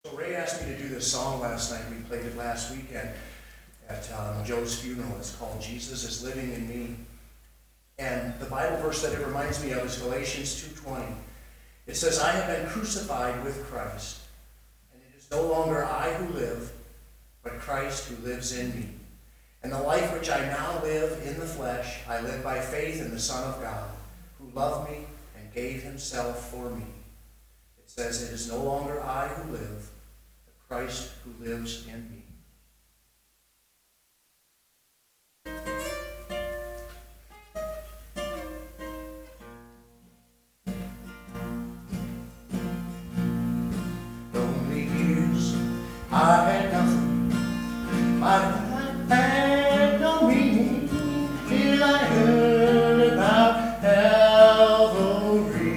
So Ray asked me to do this song last night. We played it last weekend at Joe's funeral. It's called Jesus is Living in Me. And the Bible verse that it reminds me of is Galatians 2:20. It says, I have been crucified with Christ, and it is no longer I who live, but Christ who lives in me. And the life which I now live in the flesh, I live by faith in the Son of God, who loved me and gave himself for me. It says, it is no longer I who live, but Christ who lives in me. Lonely years, I had nothing. My life had no meaning till I heard about Calvary.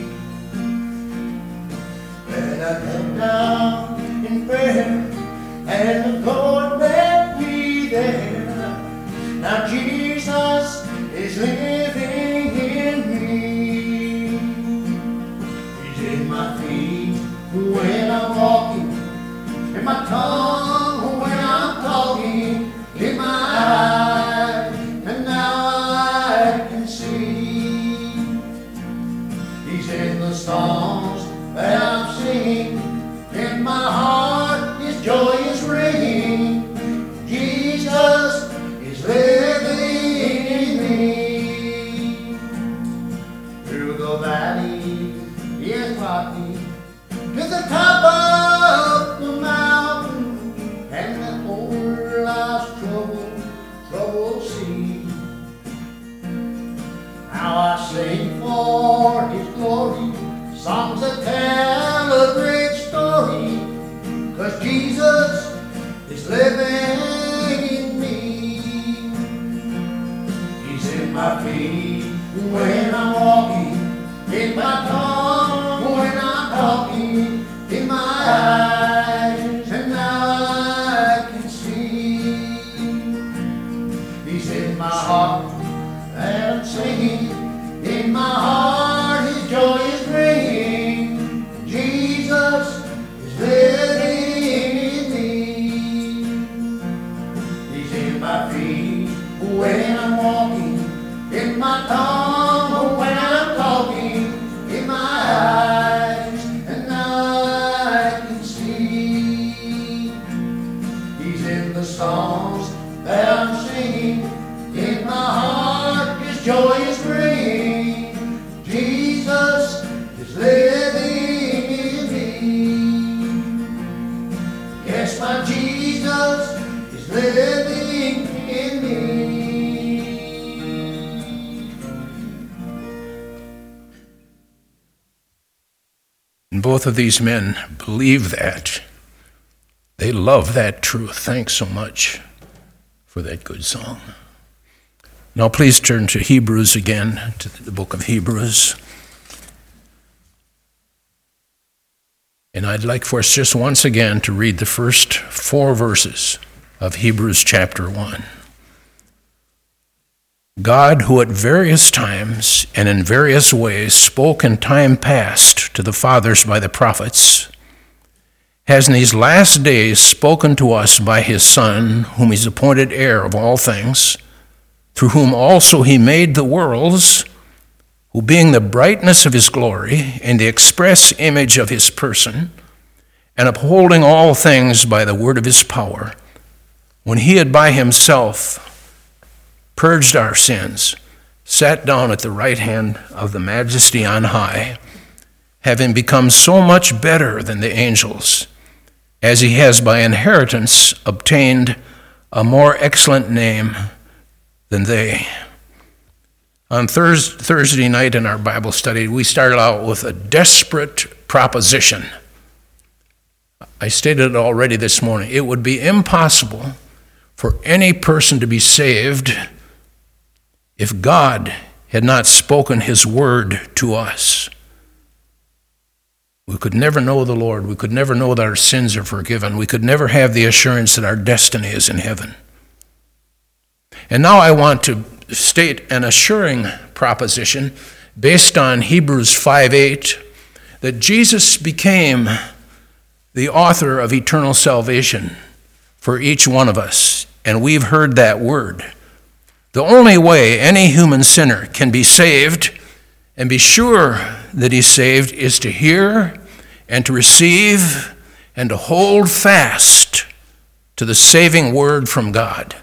Then I knelt down in prayer, and the Lord met me there. Now Jesus is living in me. He's in my feet when I'm walking, in my tongue when I'm talking, in my eyes, and now I can see. He's in the songs that I'm singing, in my heart his joy is ringing. Jesus is living in me. Through the valley he brought me to the top of the mountain, and the over life's trouble sea. Now I sing for his glory, songs that tell a great story, 'cause Jesus is living in me. He's in my feet when I'm walking, in my tongue when I'm talking, in my eyes, and now I can see. He's in my heart and I'm singing, in my heart his joy is ringing. Jesus is living in me. He's in my feet when I'm walking, in my tongue when I'm talking, in my eyes, and now I can see. He's in the songs that I'm singing, in my heart his joy is ringing. Jesus is living in me. Yes, my Jesus is living in me. And both of these men believe that. They love that truth. Thanks so much for that good song. Now please turn to Hebrews again, to the book of Hebrews. And I'd like for us just once again to read the first 4 verses of Hebrews chapter 1. God, who at various times and in various ways spoke in time past to the fathers by the prophets, has in these last days spoken to us by his Son, whom he's appointed heir of all things, through whom also he made the worlds, who being the brightness of his glory and the express image of his person, and upholding all things by the word of his power, when he had by himself purged our sins, sat down at the right hand of the majesty on high, having become so much better than the angels, as he has by inheritance obtained a more excellent name than they. On Thursday night in our Bible study, we started out with a desperate proposition. I stated it already this morning. It would be impossible for any person to be saved if God had not spoken his word to us. We could never know the Lord. We could never know that our sins are forgiven. We could never have the assurance that our destiny is in heaven. And now I want to state an assuring proposition based on Hebrews 5:8, that Jesus became the author of eternal salvation for each one of us, and we've heard that word. The only way any human sinner can be saved and be sure that he's saved is to hear and to receive and to hold fast to the saving word from God.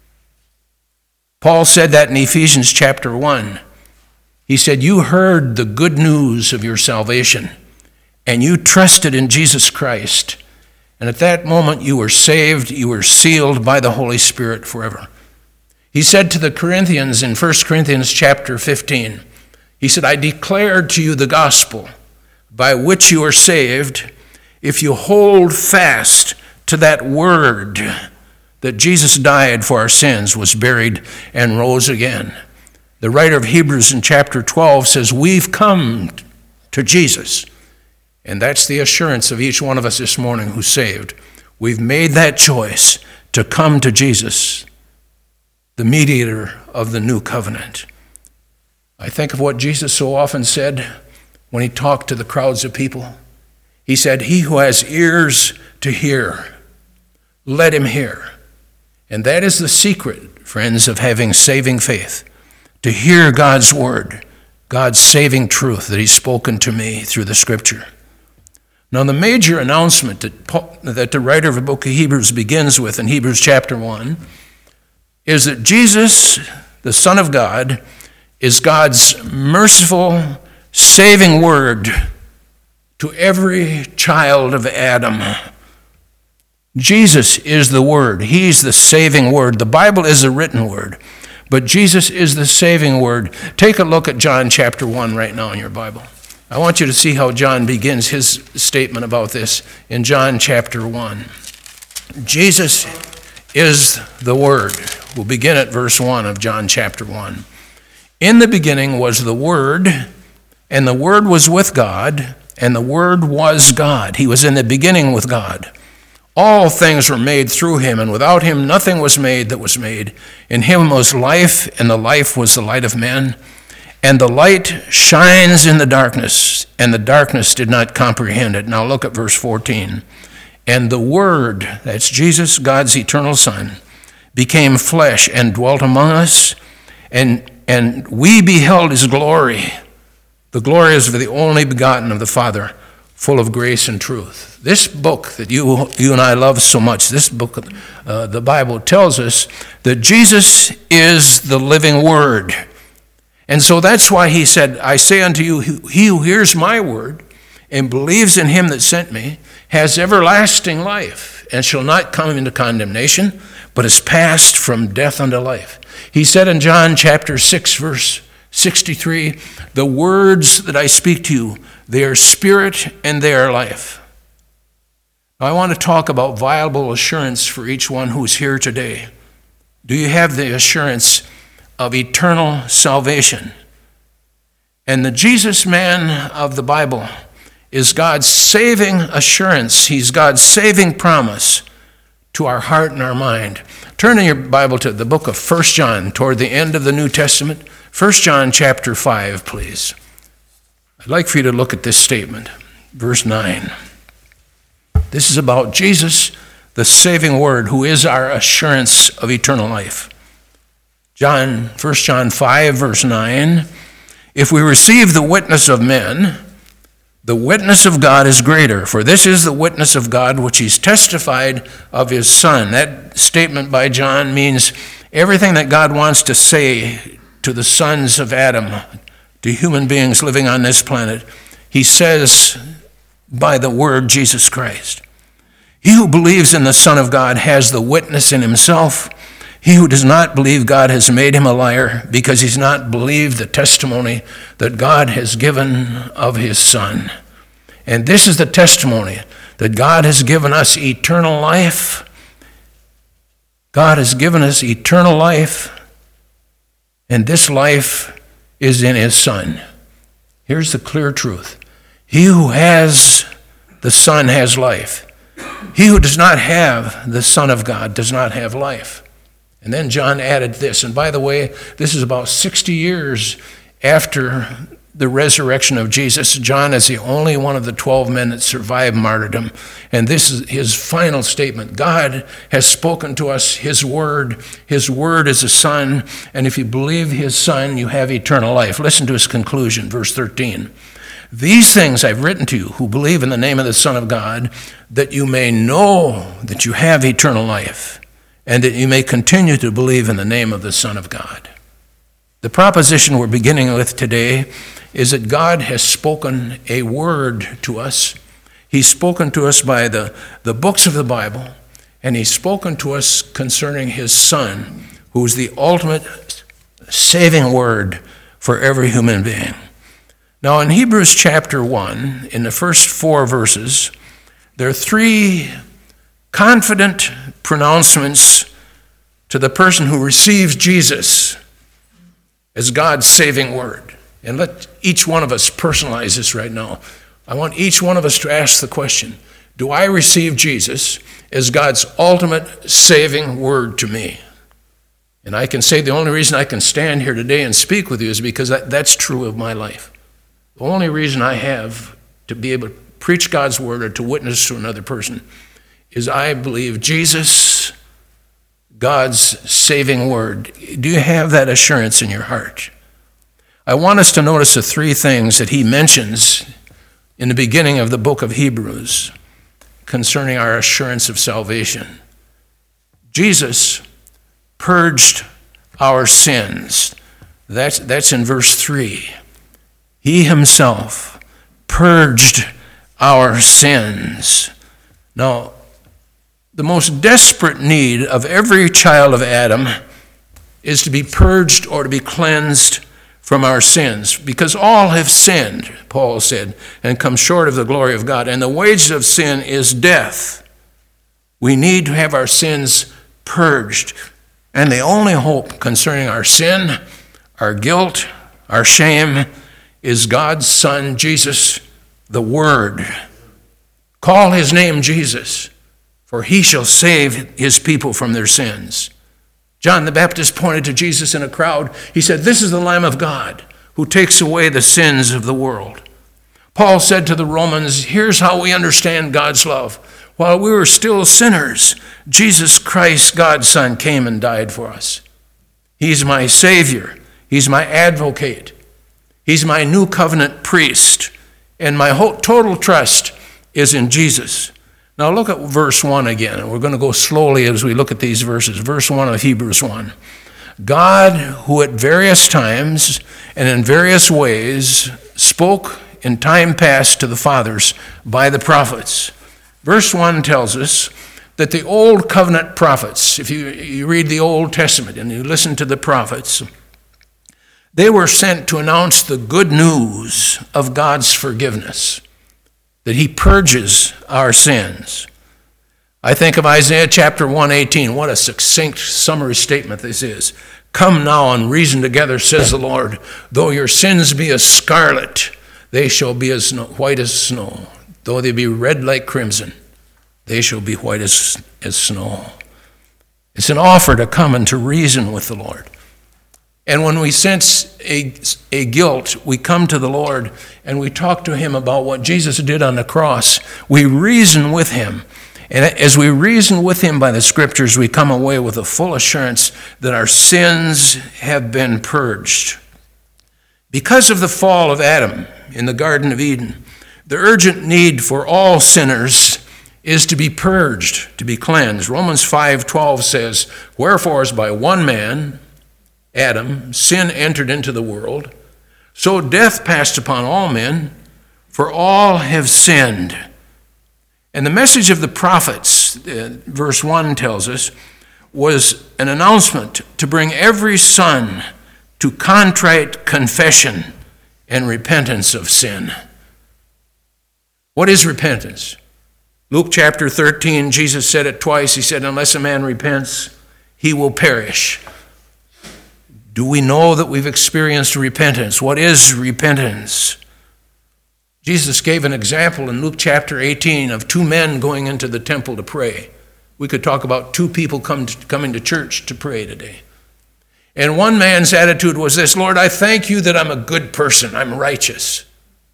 Paul said that in Ephesians chapter 1. He said, you heard the good news of your salvation, and you trusted in Jesus Christ. And at that moment you were saved, you were sealed by the Holy Spirit forever. He said to the Corinthians in 1 Corinthians chapter 15, he said, I declared to you the gospel by which you are saved if you hold fast to that word that Jesus died for our sins, was buried, and rose again. The writer of Hebrews in chapter 12 says, we've come to Jesus. And that's the assurance of each one of us this morning who's saved. We've made that choice to come to Jesus, the mediator of the new covenant. I think of what Jesus so often said when he talked to the crowds of people. He said, he who has ears to hear, let him hear. And that is the secret, friends, of having saving faith, to hear God's word, God's saving truth that he's spoken to me through the scripture. Now, the major announcement that the writer of the book of Hebrews begins with in Hebrews chapter 1 is that Jesus, the Son of God, is God's merciful, saving word to every child of Adam. Jesus is the word. He's the saving word. The Bible is a written word, but Jesus is the saving word. Take a look at John chapter 1 right now in your Bible. I want you to see how John begins his statement about this in John chapter 1. Jesus is the Word. We'll begin at verse 1 of John chapter 1. In the beginning was the Word, and the Word was with God, and the Word was God. He was in the beginning with God. All things were made through him, and without him nothing was made that was made. In him was life, and the life was the light of men. And the light shines in the darkness, and the darkness did not comprehend it. Now look at verse 14. And the Word, that's Jesus, God's eternal Son, became flesh and dwelt among us, and we beheld his glory. The glory is of the only begotten of the Father, full of grace and truth. This book that you and I love so much, this book, the Bible, tells us that Jesus is the living Word. And so that's why he said, I say unto you, he who hears my word and believes in him that sent me has everlasting life and shall not come into condemnation, but is passed from death unto life. He said in John chapter 6, verse 63, the words that I speak to you, they are spirit and they are life. Now, I want to talk about viable assurance for each one who's here today. Do you have the assurance of eternal salvation? And the Jesus man of the Bible is God's saving assurance. He's God's saving promise to our heart and our mind. Turn in your Bible to the book of 1 John, toward the end of the New Testament. 1 John chapter 5, please. I'd like for you to look at this statement, verse 9. This is about Jesus, the saving word, who is our assurance of eternal life. 1 John 5, verse 9, if we receive the witness of men, the witness of God is greater, for this is the witness of God which he's testified of his Son. That statement by John means everything that God wants to say to the sons of Adam, to human beings living on this planet, he says by the word Jesus Christ. He who believes in the Son of God has the witness in himself. He who does not believe God has made him a liar, because he's not believed the testimony that God has given of his Son. And this is the testimony, that God has given us eternal life. God has given us eternal life, and this life is in his Son. Here's the clear truth. He who has the Son has life. He who does not have the Son of God does not have life. And then John added this, and by the way, this is about 60 years after the resurrection of Jesus. John is the only one of the 12 men that survived martyrdom. And this is his final statement. God has spoken to us his word. His word is a Son. And if you believe his Son, you have eternal life. Listen to his conclusion, verse 13. These things I've written to you who believe in the name of the Son of God, that you may know that you have eternal life, and that you may continue to believe in the name of the Son of God. The proposition we're beginning with today is that God has spoken a word to us. He's spoken to us by the books of the Bible, and he's spoken to us concerning his Son, who is the ultimate saving word for every human being. Now, in Hebrews chapter 1, in the first 4 verses, there are 3 confident pronouncements to the person who receives Jesus as God's saving word. And let each one of us personalize this right now. I want each one of us to ask the question, do I receive Jesus as God's ultimate saving word to me? And I can say the only reason I can stand here today and speak with you is because that's true of my life. The only reason I have to be able to preach God's word or to witness to another person is I believe Jesus, God's saving word. Do you have that assurance in your heart? I want us to notice the 3 things that he mentions in the beginning of the book of Hebrews concerning our assurance of salvation. Jesus purged our sins. That's in verse 3. He himself purged our sins. Now, the most desperate need of every child of Adam is to be purged or to be cleansed from our sins, because all have sinned, Paul said, and come short of the glory of God. And the wages of sin is death. We need to have our sins purged. And the only hope concerning our sin, our guilt, our shame, is God's Son, Jesus, the Word. Call his name Jesus, for he shall save his people from their sins. John the Baptist pointed to Jesus in a crowd. He said, this is the Lamb of God who takes away the sins of the world. Paul said to the Romans, here's how we understand God's love. While we were still sinners, Jesus Christ, God's Son, came and died for us. He's my Savior. He's my advocate. He's my new covenant priest. And my whole total trust is in Jesus. Now look at verse 1 again, and we're going to go slowly as we look at these verses. Verse 1 of Hebrews 1. God, who at various times and in various ways spoke in time past to the fathers by the prophets. Verse 1 tells us that the old covenant prophets, if you read the Old Testament and you listen to the prophets, they were sent to announce the good news of God's forgiveness, that he purges our sins. I think of Isaiah chapter 1:18. What a succinct summary statement this is. Come now and reason together, says the Lord. Though your sins be as scarlet, they shall be as white as snow. Though they be red like crimson, they shall be white as snow. It's an offer to come and to reason with the Lord. And when we sense a guilt, we come to the Lord and we talk to him about what Jesus did on the cross. We reason with him. And as we reason with him by the scriptures, we come away with a full assurance that our sins have been purged. Because of the fall of Adam in the Garden of Eden, the urgent need for all sinners is to be purged, to be cleansed. Romans 5:12 says, wherefore as by one man, Adam, sin entered into the world, so death passed upon all men, for all have sinned. And the message of the prophets, verse 1 tells us, was an announcement to bring every son to contrite confession and repentance of sin. What is repentance? Luke chapter 13, Jesus said it twice. He said, unless a man repents, he will perish. Do we know that we've experienced repentance? What is repentance? Jesus gave an example in Luke chapter 18 of 2 men going into the temple to pray. We could talk about 2 people coming to church to pray today. And one man's attitude was this: Lord, I thank you that I'm a good person, I'm righteous.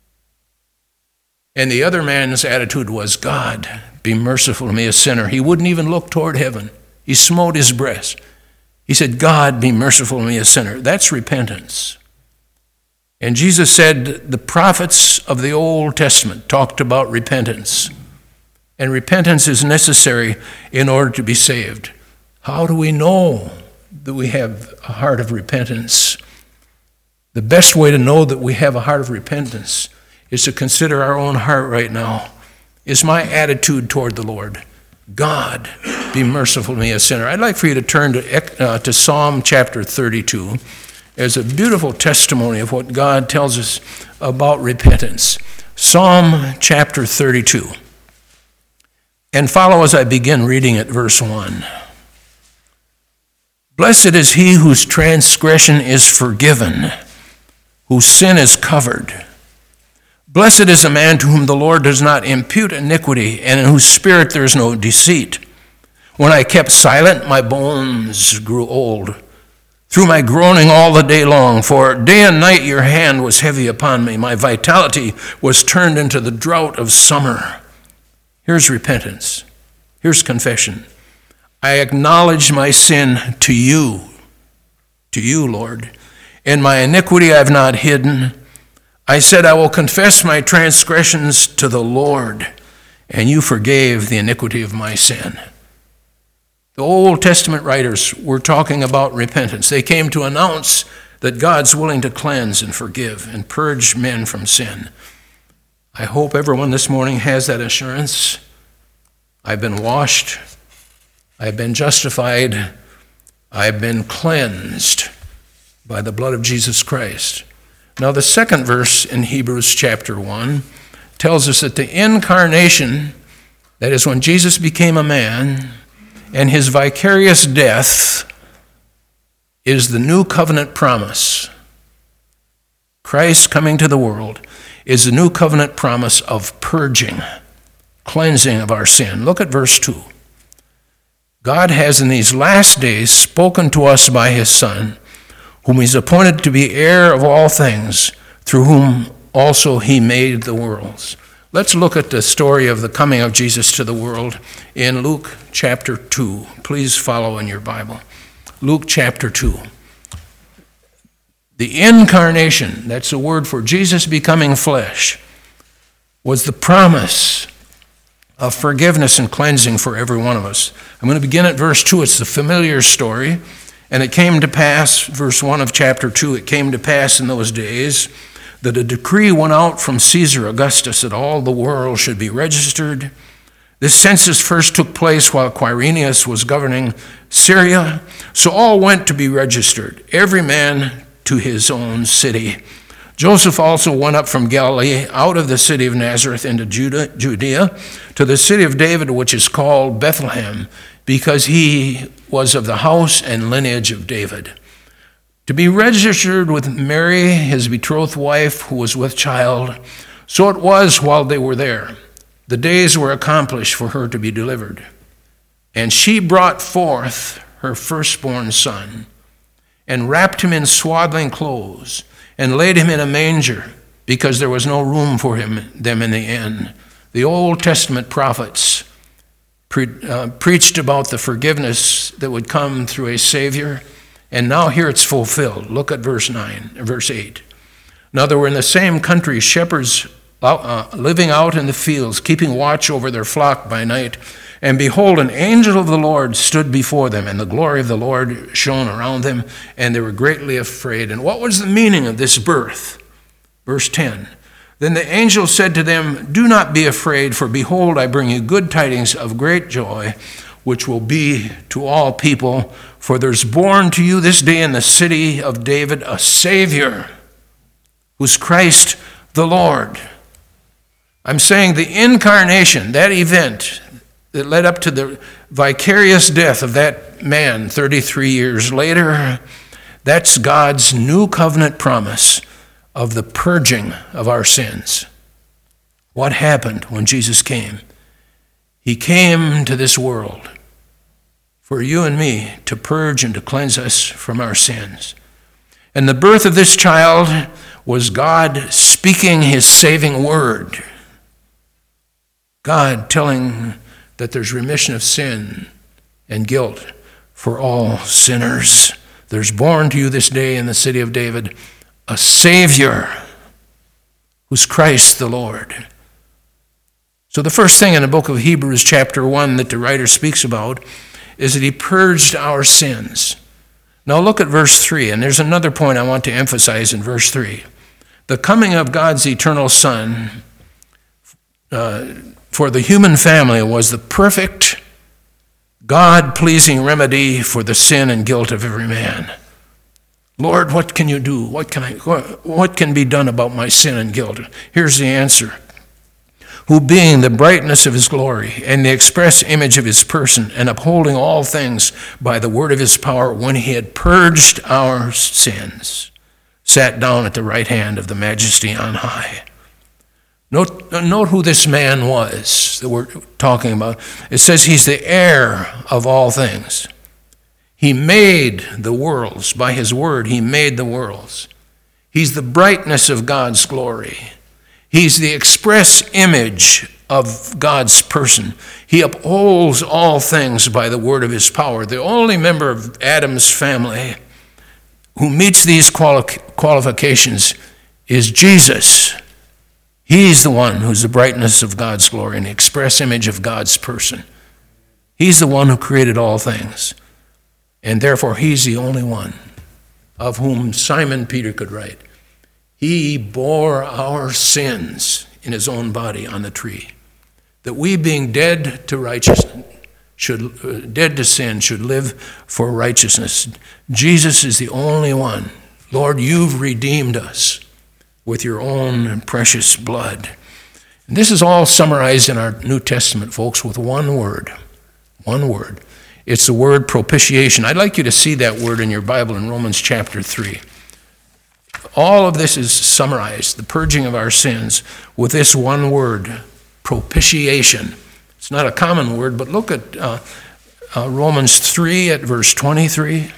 And the other man's attitude was, God, be merciful to me, a sinner. He wouldn't even look toward heaven. He smote his breast. He said, God, be merciful to me, a sinner. That's repentance. And Jesus said the prophets of the Old Testament talked about repentance. And repentance is necessary in order to be saved. How do we know that we have a heart of repentance? The best way to know that we have a heart of repentance is to consider our own heart right now. Is my attitude toward the Lord, God, be merciful to me, a sinner? I'd like for you to turn to Psalm chapter 32 as a beautiful testimony of what God tells us about repentance. Psalm chapter 32. And follow as I begin reading at verse 1. Blessed is he whose transgression is forgiven, whose sin is covered. Blessed is the man to whom the Lord does not impute iniquity, and in whose spirit there is no deceit. When I kept silent, my bones grew old, through my groaning all the day long. For day and night your hand was heavy upon me. My vitality was turned into the drought of summer. Here's repentance. Here's confession. I acknowledge my sin to you, Lord. And my iniquity I have not hidden. I said, I will confess my transgressions to the Lord, and you forgave the iniquity of my sin. The Old Testament writers were talking about repentance. They came to announce that God's willing to cleanse and forgive and purge men from sin. I hope everyone this morning has that assurance. I've been washed. I've been justified. I've been cleansed by the blood of Jesus Christ. Now, the second verse in Hebrews chapter 1 tells us that the incarnation, that is when Jesus became a man, and his vicarious death is the new covenant promise. Christ coming to the world is the new covenant promise of purging, cleansing of our sin. Look at verse 2. God has in these last days spoken to us by his Son, whom he's appointed to be heir of all things, through whom also he made the worlds. Let's look at the story of the coming of Jesus to the world in Luke chapter 2. Please follow in your Bible. Luke chapter 2. The incarnation, that's a word for Jesus becoming flesh, was the promise of forgiveness and cleansing for every one of us. I'm going to begin at verse 2. It's the familiar story. And it came to pass, verse 1 of chapter 2, it came to pass in those days that a decree went out from Caesar Augustus that all the world should be registered. This census first took place while Quirinius was governing Syria. So all went to be registered, every man to his own city. Joseph also went up from Galilee, out of the city of Nazareth into Judea, to the city of David, which is called Bethlehem, because he was of the house and lineage of David, to be registered with Mary, his betrothed wife, who was with child. So it was while they were there. The days were accomplished for her to be delivered. And she brought forth her firstborn son, and wrapped him in swaddling clothes, and laid him in a manger, because there was no room for them in the inn. The Old Testament prophets preached about the forgiveness that would come through a Savior, and now here it's fulfilled. Look at verse 8. Now there were in the same country shepherds living out in the fields, keeping watch over their flock by night. And behold, an angel of the Lord stood before them, and the glory of the Lord shone around them, and they were greatly afraid. And what was the meaning of this birth? Verse 10. Then the angel said to them, do not be afraid, for behold, I bring you good tidings of great joy, which will be to all people. For there's born to you this day in the city of David a Savior, who's Christ the Lord. I'm saying the incarnation, that event that led up to the vicarious death of that man 33 years later, that's God's new covenant promise of the purging of our sins. What happened when Jesus came? He came to this world for you and me to purge and to cleanse us from our sins. And the birth of this child was God speaking his saving word. God telling that there's remission of sin and guilt for all sinners. There's born to you this day in the city of David a Savior who's Christ the Lord. So the first thing in the book of Hebrews chapter 1 that the writer speaks about is that he purged our sins. Now look at verse 3, and there's another point I want to emphasize in verse 3. The coming of God's eternal Son for the human family was the perfect, God-pleasing remedy for the sin and guilt of every man. Lord, what can you do? What can be done about my sin and guilt? Here's the answer. Who being the brightness of his glory and the express image of his person, and upholding all things by the word of his power, when he had purged our sins, sat down at the right hand of the majesty on high. Note who this man was that we're talking about. It says he's the heir of all things. He made the worlds. By his word, he made the worlds. He's the brightness of God's glory. He's the express image of God's person. He upholds all things by the word of his power. The only member of Adam's family who meets these qualifications is Jesus. He's the one who's the brightness of God's glory and the express image of God's person. He's the one who created all things. And therefore, he's the only one of whom Simon Peter could write. He bore our sins in his own body on the tree, that we, being dead to sin, should live for righteousness. Jesus is the only one. Lord, you've redeemed us with your own precious blood. And this is all summarized in our New Testament, folks, with one word. One word. It's the word propitiation. I'd like you to see that word in your Bible in Romans chapter 3. All of this is summarized, the purging of our sins, with this one word, propitiation. It's not a common word, but look at Romans 3 at verse 23.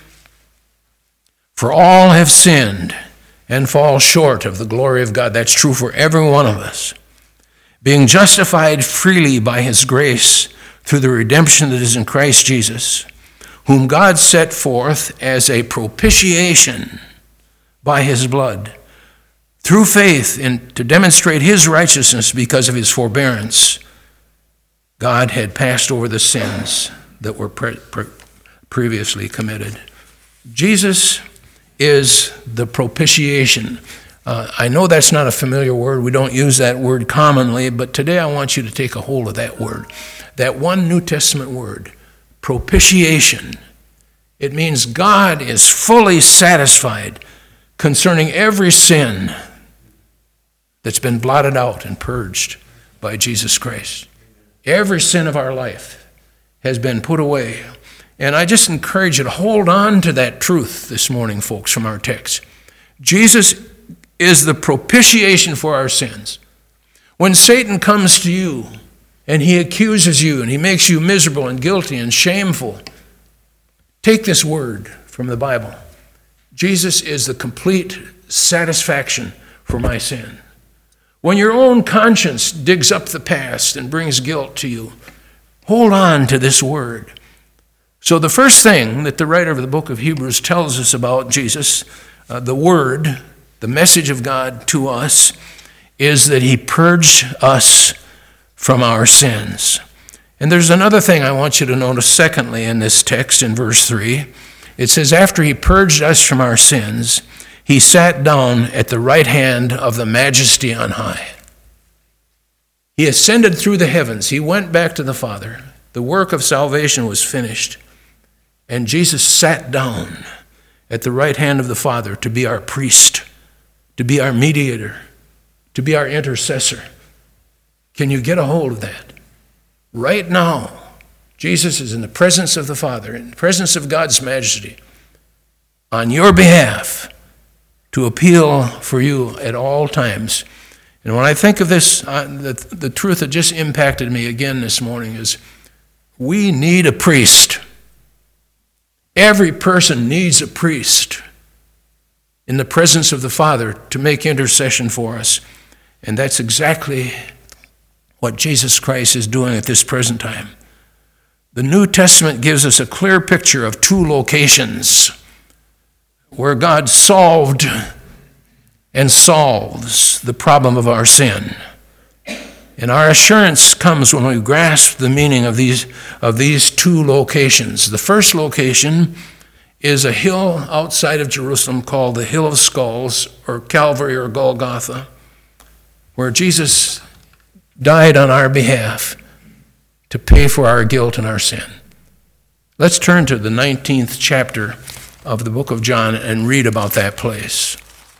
For all have sinned and fall short of the glory of God. That's true for every one of us. Being justified freely by his grace through the redemption that is in Christ Jesus, whom God set forth as a propitiation by his blood, through faith, to demonstrate his righteousness because of his forbearance. God had passed over the sins that were previously committed. Jesus is the propitiation. I know that's not a familiar word. We don't use that word commonly, but today I want you to take a hold of that word. That one New Testament word, propitiation. It means God is fully satisfied concerning every sin that's been blotted out and purged by Jesus Christ. Every sin of our life has been put away. And I just encourage you to hold on to that truth this morning, folks, from our text. Jesus is the propitiation for our sins. When Satan comes to you and he accuses you and he makes you miserable and guilty and shameful, take this word from the Bible. Jesus is the complete satisfaction for my sin. When your own conscience digs up the past and brings guilt to you, hold on to this word. So the first thing that the writer of the book of Hebrews tells us about Jesus, the word, the message of God to us, is that he purged us from our sins. And there's another thing I want you to notice secondly in this text in verse 3. It says, after he purged us from our sins, he sat down at the right hand of the majesty on high. He ascended through the heavens. He went back to the Father. The work of salvation was finished. And Jesus sat down at the right hand of the Father to be our priest, to be our mediator, to be our intercessor. Can you get a hold of that? Right now, Jesus is in the presence of the Father, in the presence of God's majesty, on your behalf, to appeal for you at all times. And when I think of this, the truth that just impacted me again this morning is we need a priest. Every person needs a priest in the presence of the Father to make intercession for us. And that's exactly what Jesus Christ is doing at this present time. The New Testament gives us a clear picture of two locations where God solved and solves the problem of our sin. And our assurance comes when we grasp the meaning of these two locations. The first location is a hill outside of Jerusalem called the Hill of Skulls, or Calvary, or Golgotha, where Jesus died on our behalf to pay for our guilt and our sin. Let's turn to the 19th chapter of the book of John and read about that place.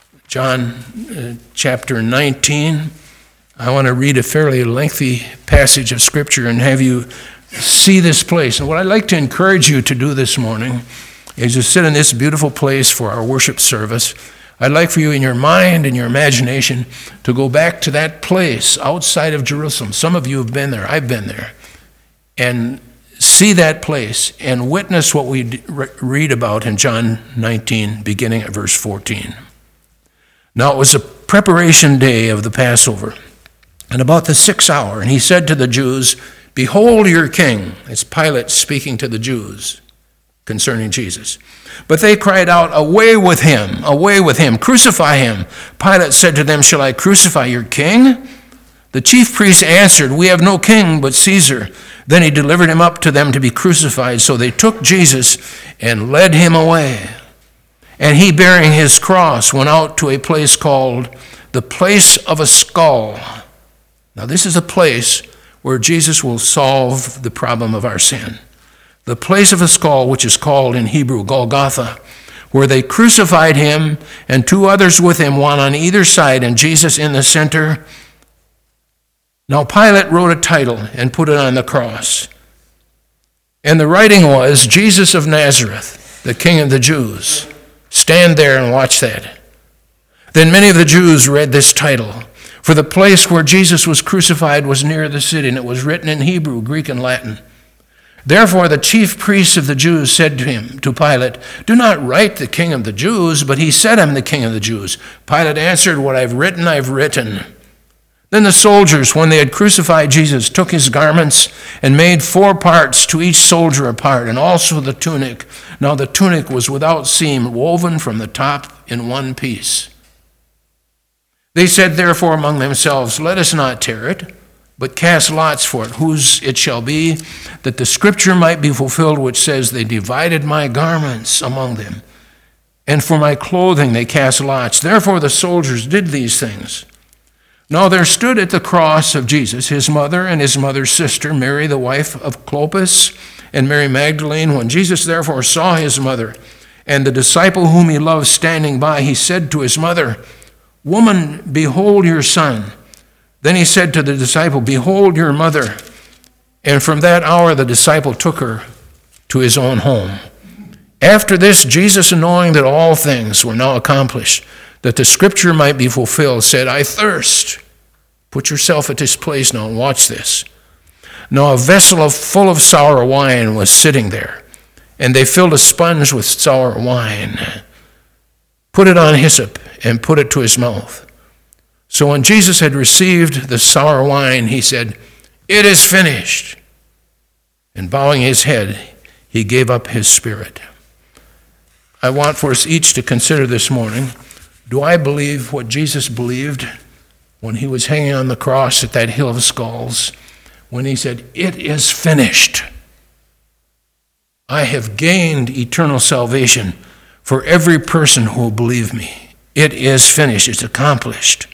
John chapter 19. I want to read a fairly lengthy passage of Scripture and have you see this place. And what I'd like to encourage you to do this morning is to sit in this beautiful place for our worship service. I'd like for you in your mind and your imagination to go back to that place outside of Jerusalem. Some of you have been there. I've been there. And see that place and witness what we read about in John 19, beginning at verse 14. Now it was a preparation day of the Passover, and about the 6th hour, and he said to the Jews, "Behold your king." It's Pilate speaking to the Jews concerning Jesus. But they cried out, "Away with him, away with him, crucify him." Pilate said to them, "Shall I crucify your king?" The chief priests answered, "We have no king but Caesar." Then he delivered him up to them to be crucified. So they took Jesus and led him away. And he, bearing his cross, went out to a place called the Place of a Skull. Now this is a place where Jesus will solve the problem of our sin. The Place of a Skull, which is called in Hebrew Golgotha, where they crucified him and two others with him, one on either side and Jesus in the center. Now Pilate wrote a title and put it on the cross. And the writing was, "Jesus of Nazareth, the King of the Jews." Stand there and watch that. Then many of the Jews read this title, for the place where Jesus was crucified was near the city, and it was written in Hebrew, Greek, and Latin. Therefore the chief priests of the Jews said to Pilate, "Do not write the King of the Jews," but he said, "I'm the King of the Jews." Pilate answered, "What I've written, I've written." Then the soldiers, when they had crucified Jesus, took his garments and made 4 parts, to each soldier a part, and also the tunic. Now the tunic was without seam, woven from the top in one piece. They said therefore among themselves, "Let us not tear it, but cast lots for it, whose it shall be, that the scripture might be fulfilled, which says, 'They divided my garments among them, and for my clothing they cast lots.' Therefore the soldiers did these things. Now there stood at the cross of Jesus his mother and his mother's sister, Mary the wife of Clopas, and Mary Magdalene. When Jesus therefore saw his mother and the disciple whom he loved standing by, he said to his mother, 'Woman, behold your son.' Then he said to the disciple, 'Behold your mother.' And from that hour the disciple took her to his own home. After this, Jesus, knowing that all things were now accomplished, that the scripture might be fulfilled, said, 'I thirst.'" Put yourself at this place now and watch this. "Now a vessel full of sour wine was sitting there, and they filled a sponge with sour wine, put it on hyssop, and put it to his mouth. So when Jesus had received the sour wine, he said, 'It is finished.' And bowing his head, he gave up his spirit." I want for us each to consider this morning, do I believe what Jesus believed when he was hanging on the cross at that Hill of Skulls, when he said, "It is finished. I have gained eternal salvation for every person who will believe me. It is finished. It's accomplished."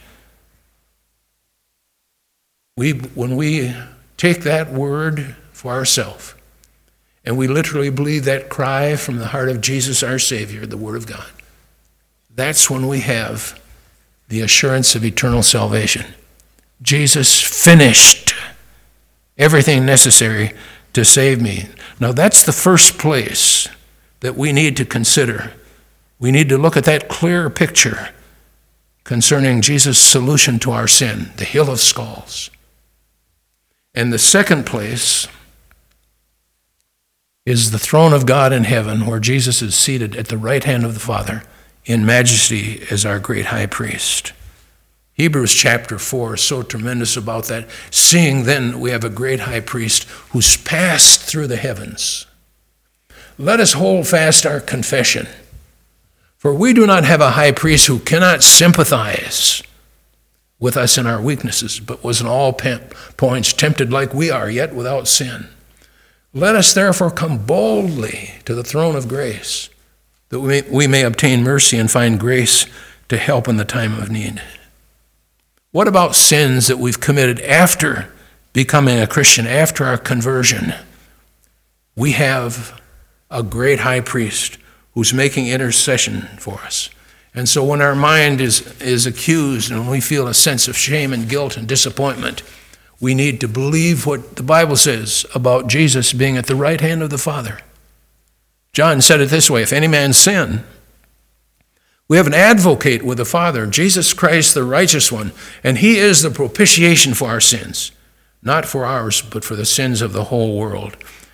When we take that word for ourselves, and we literally believe that cry from the heart of Jesus, our Savior, the Word of God, that's when we have the assurance of eternal salvation. Jesus finished everything necessary to save me. Now that's the first place that we need to consider. We need to look at that clear picture concerning Jesus' solution to our sin, the Hill of Skulls. And the second place is the throne of God in heaven, where Jesus is seated at the right hand of the Father in majesty as our great high priest. Hebrews chapter 4 is so tremendous about that. Seeing then we have a great high priest who's passed through the heavens. Let us hold fast our confession. For we do not have a high priest who cannot sympathize with us in our weaknesses, but was in all points tempted like we are, yet without sin. Let us therefore come boldly to the throne of grace, that we may obtain mercy and find grace to help in the time of need. What about sins that we've committed after becoming a Christian, after our conversion? We have a great high priest who's making intercession for us. And so when our mind is accused and we feel a sense of shame and guilt and disappointment, we need to believe what the Bible says about Jesus being at the right hand of the Father. John said it this way, if any man sin, we have an advocate with the Father, Jesus Christ, the righteous one, and he is the propitiation for our sins, not for ours, but for the sins of the whole world.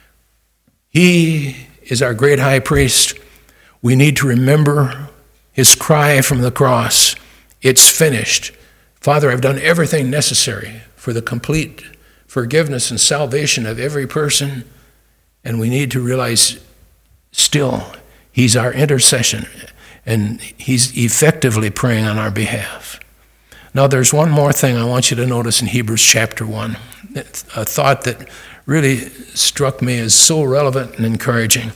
He is our great high priest. We need to remember his cry from the cross, it's finished. Father, I've done everything necessary for the complete forgiveness and salvation of every person, and we need to realize still he's our intercession, and he's effectively praying on our behalf. Now there's one more thing I want you to notice in Hebrews chapter 1, a thought that really struck me as so relevant and encouraging.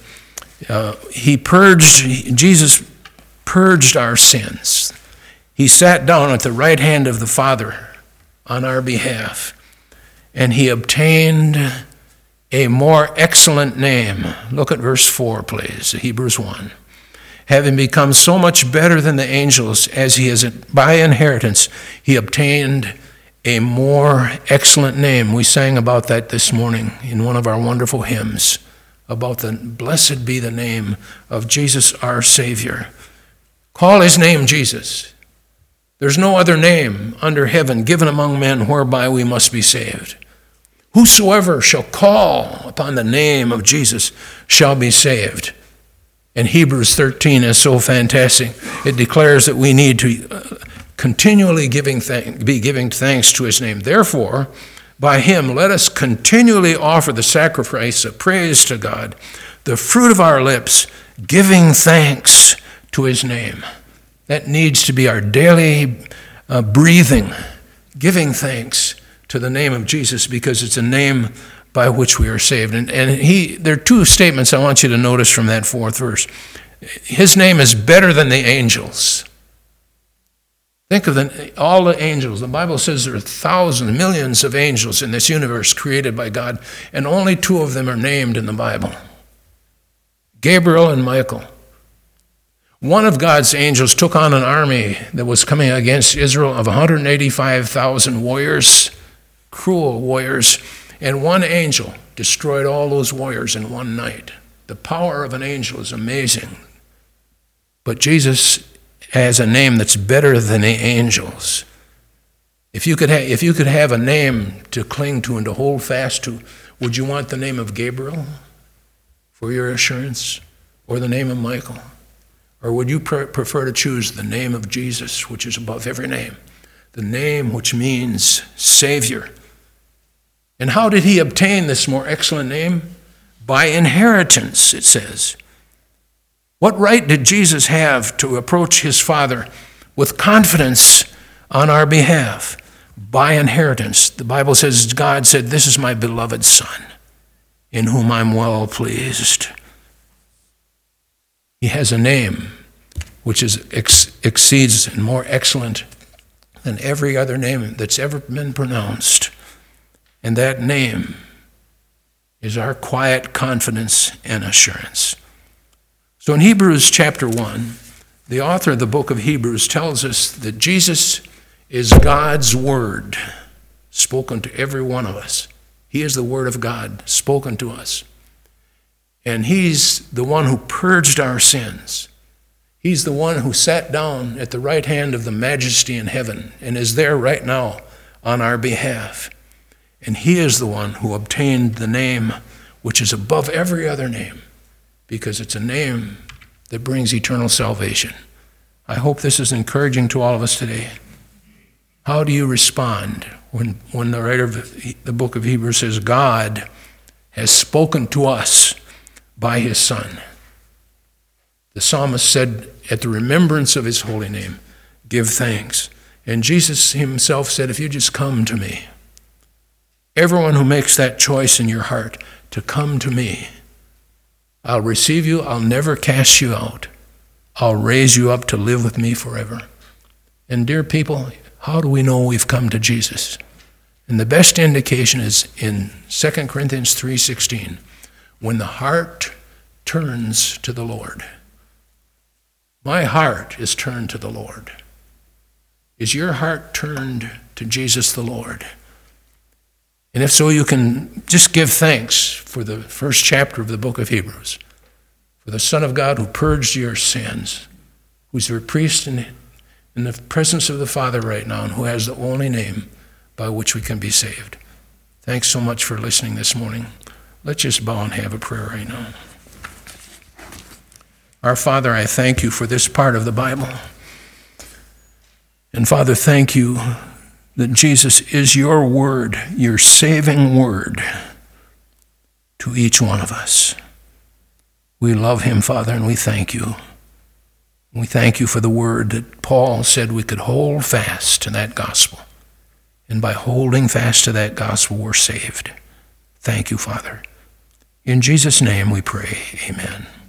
Jesus purged our sins. He sat down at the right hand of the Father on our behalf, and he obtained a more excellent name. Look at verse 4, please, Hebrews 1. Having become so much better than the angels, as he is by inheritance, he obtained a more excellent name. We sang about that this morning in one of our wonderful hymns, about the blessed be the name of Jesus our Savior. Call his name Jesus. There's no other name under heaven given among men whereby we must be saved. Whosoever shall call upon the name of Jesus shall be saved. And Hebrews 13 is so fantastic. It declares that we need to continually be giving thanks to his name. Therefore, by him, let us continually offer the sacrifice of praise to God, the fruit of our lips, giving thanks to his name. That needs to be our daily breathing, giving thanks to the name of Jesus, because it's a name by which we are saved. And there are two statements I want you to notice from that fourth verse. His name is better than the angels. Think of all the angels. The Bible says there are thousands, millions of angels in this universe created by God, and only two of them are named in the Bible, Gabriel and Michael. One of God's angels took on an army that was coming against Israel of 185,000 warriors, cruel warriors, and one angel destroyed all those warriors in one night. The power of an angel is amazing. But Jesus has a name that's better than the angels. If you could have a name to cling to and to hold fast to, would you want the name of Gabriel for your assurance, or the name of Michael? Or would you prefer to choose the name of Jesus, which is above every name, the name which means Savior? And how did he obtain this more excellent name? By inheritance, it says. What right did Jesus have to approach his Father with confidence on our behalf? By inheritance. The Bible says, God said, "This is my beloved Son, in whom I'm well pleased." He has a name which exceeds and more excellent than every other name that's ever been pronounced. And that name is our quiet confidence and assurance. So in Hebrews chapter 1, the author of the book of Hebrews tells us that Jesus is God's word spoken to every one of us. He is the word of God spoken to us. And he's the one who purged our sins. He's the one who sat down at the right hand of the Majesty in heaven and is there right now on our behalf. And he is the one who obtained the name which is above every other name, because it's a name that brings eternal salvation. I hope this is encouraging to all of us today. How do you respond when the writer of the book of Hebrews says, God has spoken to us by his Son? The psalmist said, at the remembrance of his holy name, give thanks. And Jesus himself said, if you just come to me, everyone who makes that choice in your heart to come to me, I'll receive you, I'll never cast you out. I'll raise you up to live with me forever. And dear people, how do we know we've come to Jesus? And the best indication is in 2 Corinthians 3:16, when the heart turns to the Lord. My heart is turned to the Lord. Is your heart turned to Jesus the Lord? And if so, you can just give thanks for the first chapter of the book of Hebrews, for the Son of God who purged your sins, who's your priest in the presence of the Father right now, and who has the only name by which we can be saved. Thanks so much for listening this morning. Let's just bow and have a prayer right now. Our Father, I thank you for this part of the Bible. And Father, thank you that Jesus is your word, your saving word to each one of us. We love him, Father, and we thank you. We thank you for the word that Paul said we could hold fast to that gospel. And by holding fast to that gospel, we're saved. Thank you, Father. In Jesus' name we pray, amen.